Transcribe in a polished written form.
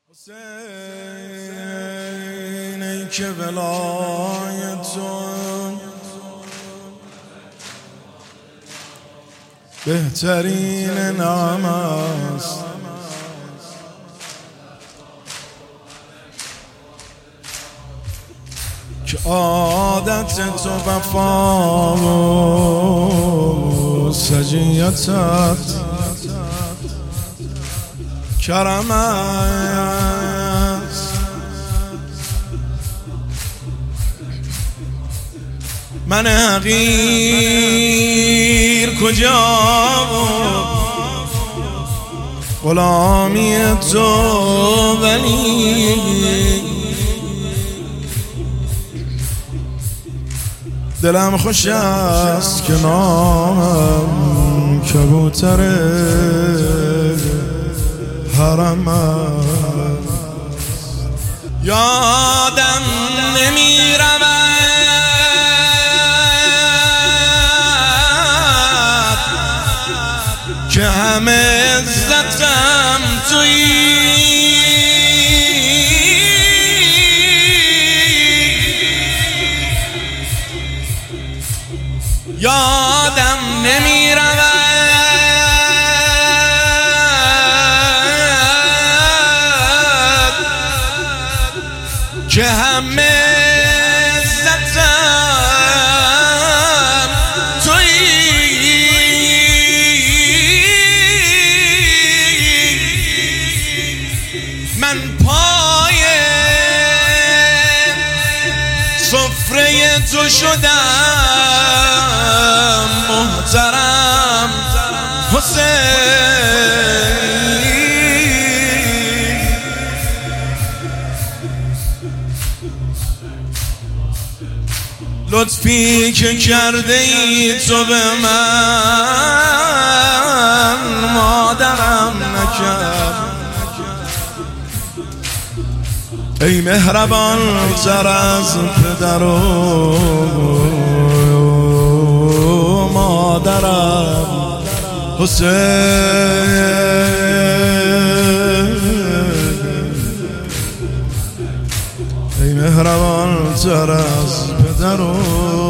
حسین ای که ولایتون بهترین نام است، که عادت تو وفا و سجیتت کرم است. من حقیر کجا غلامی تو، ولی دلم خوش است که نامم کبوتر حرم است. یادم نمی رود که همه عزتم تویی، یادم نمی رود که همه عزتم تویی. من پای سفره تو شدم محترم حسین. لطفی که کرده ای تو به من مادرم نکرد، ای مهربان تر از پدر و مادرم حسین. ای مهربان تر از پدر و